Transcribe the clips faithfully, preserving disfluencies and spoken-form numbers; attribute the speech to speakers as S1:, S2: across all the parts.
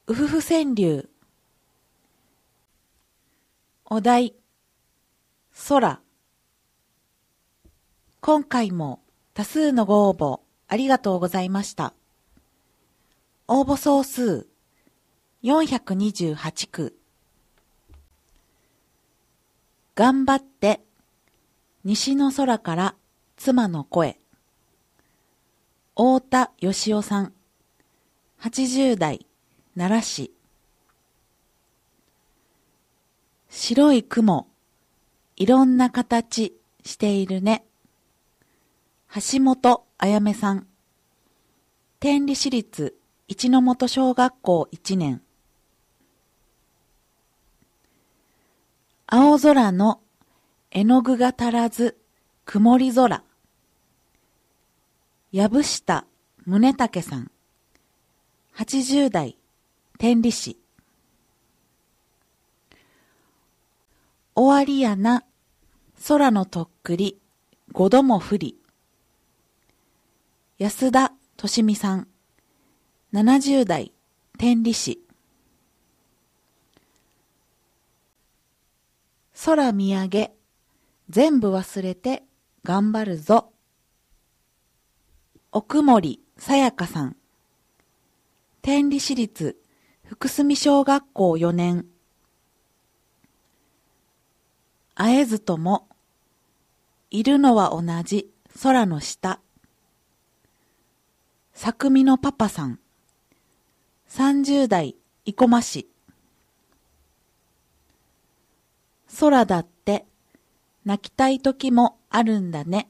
S1: うふふ川柳。お題、空。今回も多数のご応募ありがとうございました。応募総数よんひゃくにじゅうはちく。頑張って、西の空から妻の声。太田義夫さん、はちじゅう代、奈良市。白い雲、いろんな形しているね。橋本あやめさん、天理市立一の本小学校いちねん。青空の絵の具が足らず曇り空。藪下宗武さん、はちじゅう代、天理市。終わりやな、空のとっくり、ごども降り。安田敏美さん、ななじゅう代、天理市。空見上げ、全部忘れて頑張るぞ。奥森さやかさん、天理市立福住小学校よねん。会えずとも、いるのは同じ空の下。さくみのパパさん、さんじゅう代、生駒市。空だって泣きたい時もあるんだね。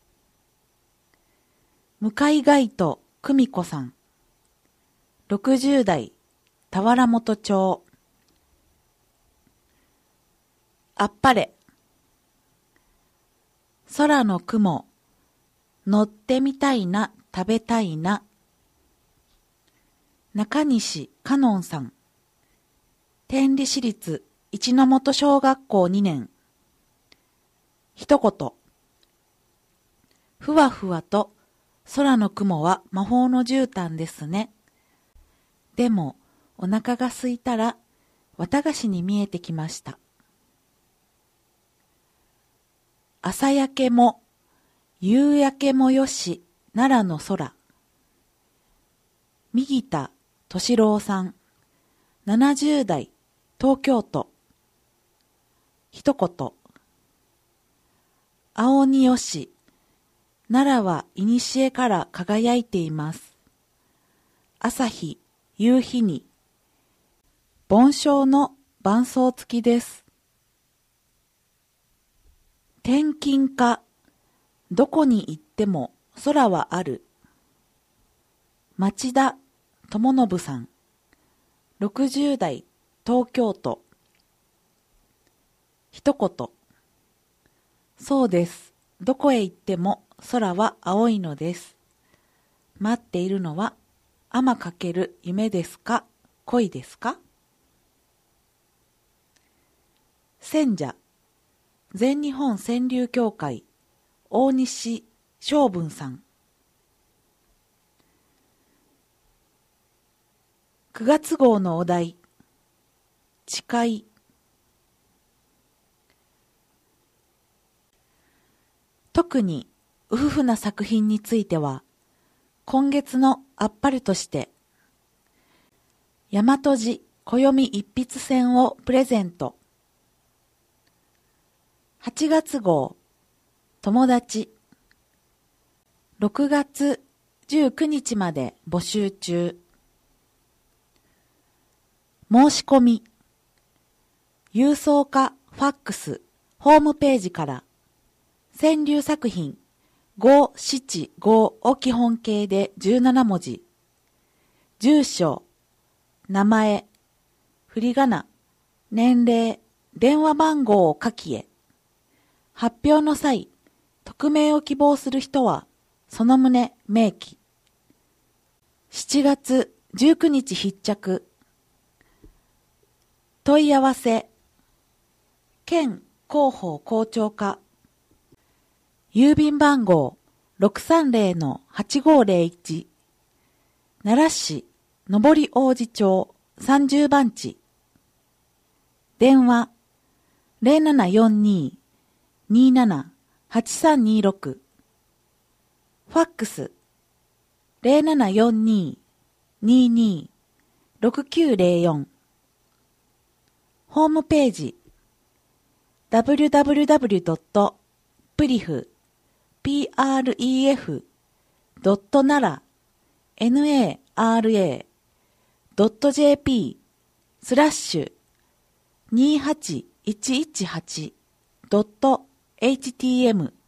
S1: 向井街斗久美子さん、ろくじゅう代、田原本町。あっぱれ。空の雲、乗ってみたいな、食べたいな。中西かのんさん、天理市立一の本小学校にねん。一言。ふわふわと空の雲は魔法の絨毯ですね。でもお腹が空いたら綿菓子に見えてきました。朝焼けも夕焼けもよし奈良の空。右田敏郎さん、ななじゅう代、東京都。一言。青によし、奈良は古から輝いています。朝日、夕日に。梵鐘の伴奏付きです。転勤か、どこに行っても空はある。町田智信さん、ろくじゅう代、東京都。一言。そうです。どこへ行っても空は青いのです。待っているのは天かける夢ですか、恋ですか。選者、全日本川柳協会、大西昌文さん。くがつ号のお題、誓い。特にうふふな作品については、今月のあっぱれとして、大和路暦一筆箋をプレゼント。はちがつ号、友達。ろくがつじゅうくにちまで募集中。申し込み。郵送かファックス、ホームページから、川柳作品ご、しち、ごを基本形でじゅうななもじ。住所、名前、振り仮名、年齢、電話番号を書きへ。発表の際、匿名を希望する人は、その旨明記。しちがつじゅうくにち必着。問い合わせ、県広報校長課。郵便番号 ろくさんぜろのはちごーぜろいち、奈良市上り王子町さんじゅうばんち。電話ゼロななよんに にーなな はちさんにろく。ファックスゼロななよんに にーにー ろくきゅうゼロよん。ホームページ ダブリュダブリュダブリュドットプリフ プドットナラ ドットジェーピー スラッシュにーはちいちいちはちドットエイチティーエム